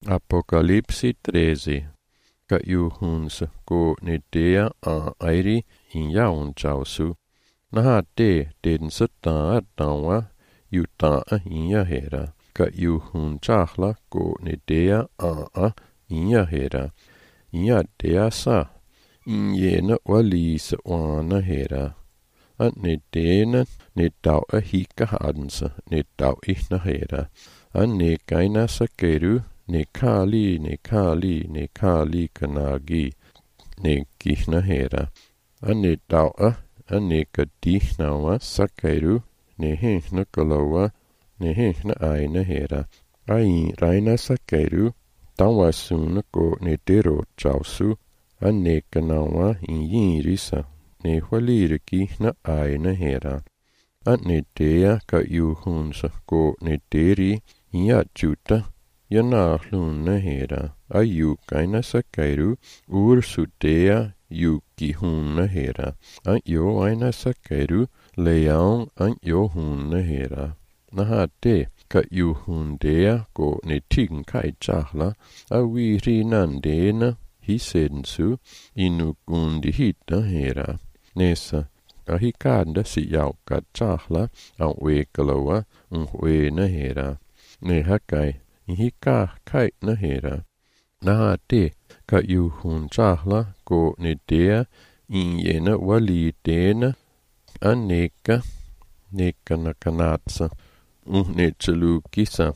Apocalipsi 13. Ka juhuns ko nedea a airi in jaun chausu. Naha den sata tawa yuta in jahera. Ka juhun chahla ko nedea a in jahera. In jadea sa. In jena walisa wana hera. At nedena nedau hika hadensa nedau ihna hera. An nekaina sakeru nekali kanagi nekihna hera. Ane dawa ane kadihnawa sakeru nehehna kalawa nehehna aina hera. Ai raina sakeru tawasuna ko netero chausu ane kanawa inyirisa nehwalire kihna aina hera. Ane dea ka juhunsa ko neteri ja juta janahlunna hera. Aju kaina sakeru ursudea jukihunna hera. Anjo aina sakeru leaun anjo hunna hera. Nahate ka juhundea ko netin kai chahla awiri nandena hisensu inukundi hita hera. Nesa ahikanda si jau ka chahla au wekalawa unhuena hera. Ne hakai hika kai na hera. Naha te ka juhun chahla ko nedea in jena wali dena aneka neka na kanatsa netsalu kisa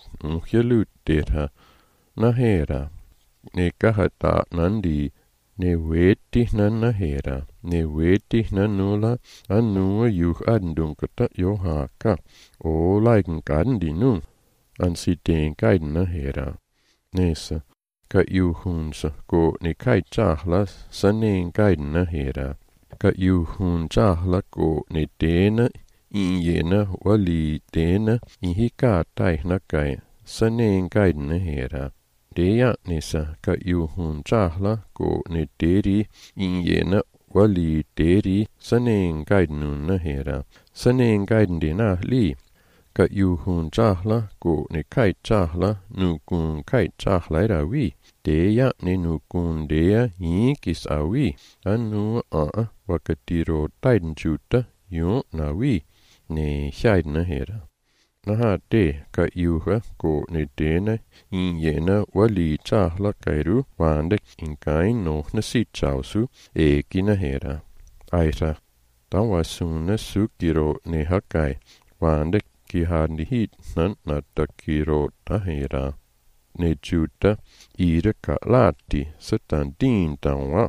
hjälutterha na hera. Neka hata nandi ne weti na hera. Ne weti nula anua juh andunkata johaka o laiken kandi nu. Ansiteen kaidna hera. Nesa ka juhunsa ko ne kai chahla saneen kaidna hera. Ka juhun chahla ko ne teena in jena wali teena in hika taihna kai saneen kaidna hera. Dea nesa ka juhun chahla ko ne teri in jena wali teri saneen kaidnunna hera. Saneen kaidna li. Ka juhun chahla ko ne kai chahla nukun kai chahla rawi. Dea ne nukun dea hinkis awi. Anu wakatiro taiden juta yo nawi. Ne shaidna hera. Naha te ka juha ko ne tena in jena wali chahla kairu wandek in kain no na si chausu kina hera. Aira. Tawasuna sukiro ne hakai wandek ki handi hit nan natakiro tahera. Ne juta ira ka lati setandin tawa.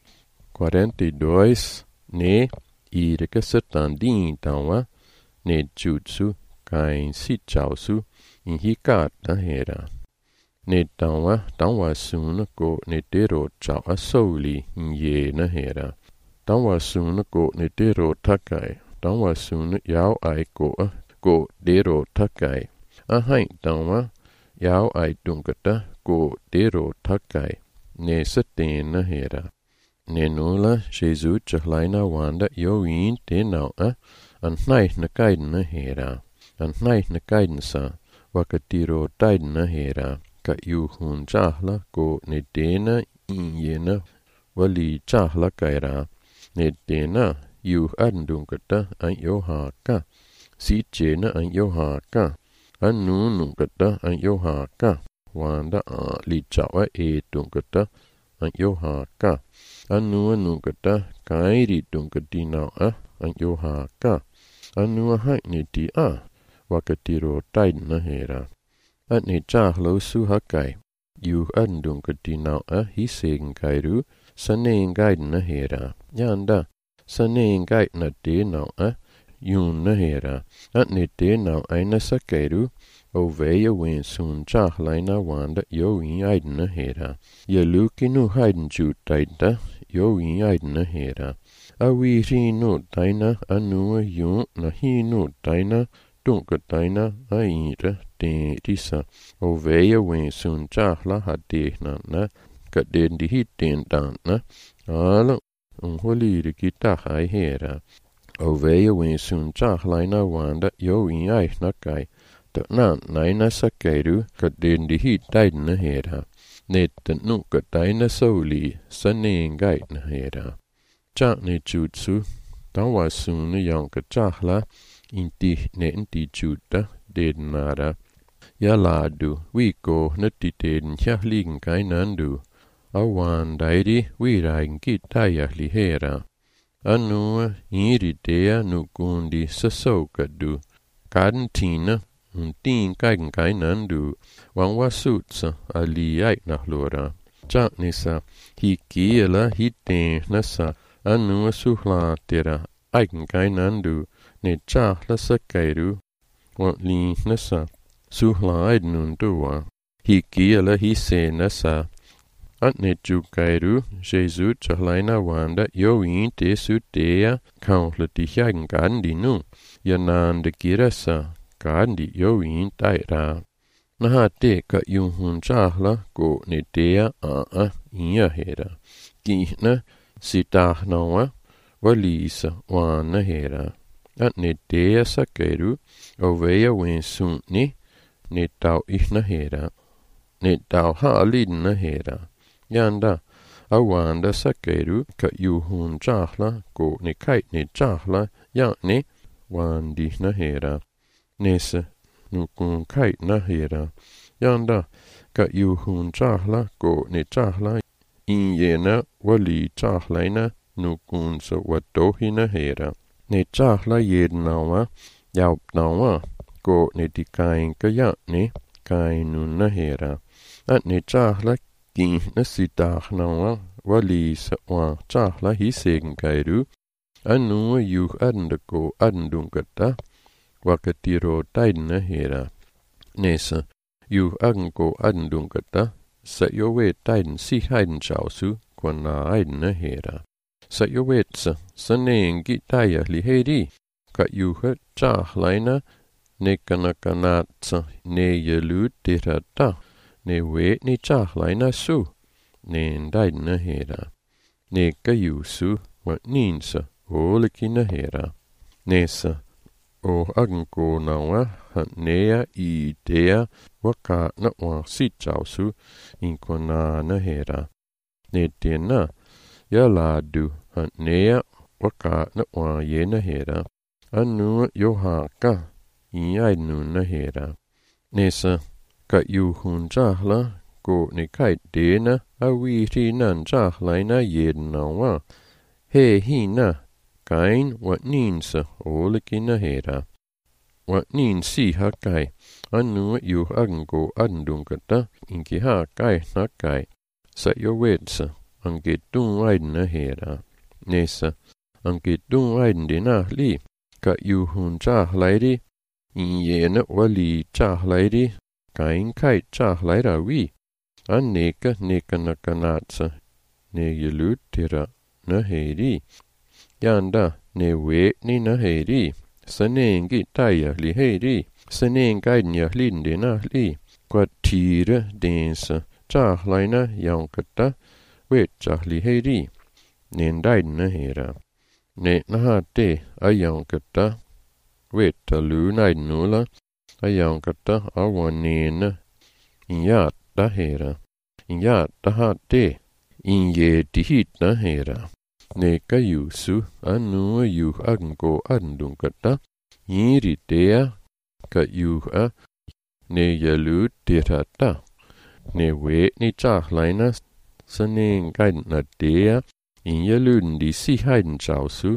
42 ne ira ka setandin tawa. Ne jutsu kain si chausu in hika tahera. Ne tawa suna ko ne tero chawa soli in ye na hera. Tawa suna ko ne tero takai. Tawa suna yao ai ko dero takai. Ahai tawa yao ai dunkata ko dero takai. Ne sateen na hera. Ne nula Jesu chahlaina wanda yoin te nau an nai na kaiden na hera. An nai na kaiden sa wakatiro taiden na hera. Ka juhun chahla ko ne dena in jena wali chahla kaira. Ne dena juh andunkata an johaka. Si jena an johaka. Anu nunkata an johaka. Wanda li chawa dunkata an johaka. Anu nunkata kairi dunkatina an johaka. Anu haini ti wakatiro taidna hera. At ne chahlo suhakai. Juh andunkatina hisegen kairu saneen gaidna hera. Yanda saneen gaidna dena yun na hera. At ne dena aina sakairu o veja wen sun chahlaina wanda yo in aidna hera. Yalukinu haiden jutaida yo in aidna hera. Awi rinu taina anua yun na hinu taina dunkataina aira te risa. O veja wen sun chahla hadehna na kadendi hitten dana. Ala unholiri kita hai hera. O veja wen sun chahlaina wanda yo in aihna kai. na naina sakairu kaden di hit daiden na hera. Neten nuka daina soli saneen gait na hera. Chak ne jutsu, tawa sune yanka chahla, inti ne inti juta den nara. Ya ladu, wiko nati den hjahligen kainandu. Awan dairi wirain kitaya li hera. Anua iridea nukundi sasokadu. Kadentina, tin kainandu. Wangwa sutsa aliyai nahlora. Chak nisa, hikiela hiten nasa. Anua suhla tera kainandu. Ne chahla sakairu. Wat li nasa. Suhla aidnundua. Hikiela hise nasa. Atne jukairu, Jesu chahlaina wanda yoin te sutea kauntle di hjagengandi nu. Yanande girasa, gandi yoin taira. Naha te ka yuhun chahla go ne dea ia hera. Gihna sitahnawa walisa wana hera. Atne dea sakairu, ovea wen sunni, ne tau ihna hera. Ne tau haalidna hera. Yanda, awanda sakairu ka yuhun chahla go ne kait ne chahla ne wandi na hera. Nesa nukun kait na hera. Yanda, ka yuhun chahla go ne chahla yena wali chahlaina nukun sa watohi na hera. Ne chahla nawa yaup nawa go ne di kain ka ne kainun na hera. At ne chahla Gihna sitahnawa wali sa wa chahla hisegen kairu. Anua yuh adendako adendungata wakatiro taidna hera. Nesa yuh adenko adendungata sa yowe taiden si haiden chausu kwana aidna hera. Sa yowetsa saneengi taya li heri ka yuha chahlaina nekanakanatsa ne yalu tirata. Ne we ni chahlaina su, ne ndaidna hera. Ne kayusu, wat ninsa, olekina hera. Nesa, o agenko nawa, hat nea idea, waka na wa sitjausu, inkona na hera. Ne tena, ya ladu, hat nea, waka na wa yena hera. Anu yohaka, iaidnu na hera. Nesa, ka yuhun chahla go ne kait dena awi rinan chahlaina nawa. He hina kain wat ninsa olekina hera. Wat ninsi hakai anu yuh agengo adendungata inki hakai nakai. Sa yowetsa angitun aidna hera. Nesa angitun aidna li ka yuhun chahlairi yena wali chahlairi. Kain kait chahlaira wi, neka nakanatsa, ne yelutira na heri. Yanda ne we ni na heri, sanengi taya li heri, sanengaidnya linde na li, kwa tira densa, chahlaina yankata, we chahli heri, nendaidna hera. Ne nahate ayankata, we talu naidnula, ayankata awanena inyat da hera inyat da hate inye dihit na hera ne kayusu anu yuh agenko adendungata yiri dea ka yuh ne yalu tirata ne we ni chahlaina saneng gaidna dea inyalundi si haiden chausu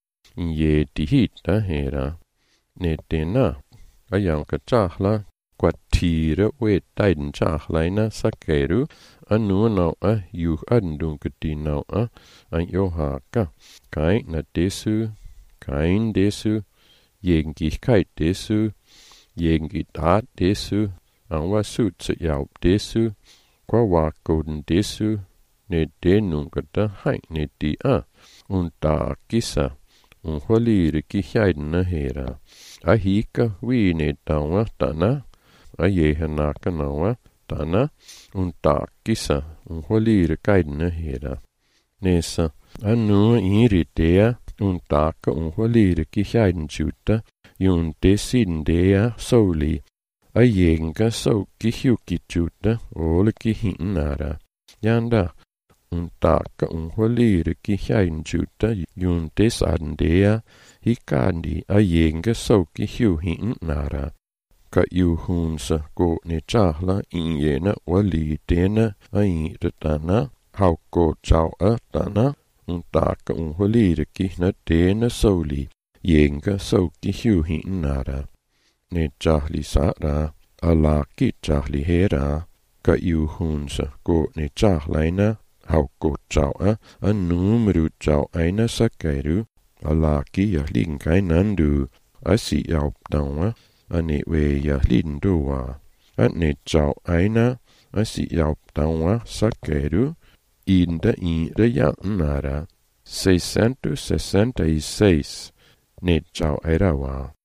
inye dihit na hera ne tena ayanka chahla kwatira we taiden chahlaina sakairu anu nawa yuh adendungati nawa an yohaka kain na desu kain desu jegengigkeit desu jegengitat desu an wasut yaup desu kwa wakoden desu ne denungata hai ne di unta kisa unholire kihaiden na hera ahika wine tawa tana ayehanaka nawa tana unta kisa unholire kaidna hera nesa anu iritea untaka unholire kihaiden juta yun desindea soli Ayenga so kihiu kichuta ole kihinara. Yanda untaka unhualire kihainchuta yuntes andea hikandi ayenga so kihiu hinara. Ka yuhunsa ko ne chahla inyena wali tena aitatana hauko chau atana untaka unhualire kihna tena soli yenga so kihiu hinara. Ne chahli sara alaki chahli hera ka yuhunsa ko ne chahlaina hauko chau a numru chau aina sakairu alaki ya linkainandu asi yauptawa ane we ya linduwa ane chau aina asi yauptawa sakairu inda ya nara 666 ne chau airawa.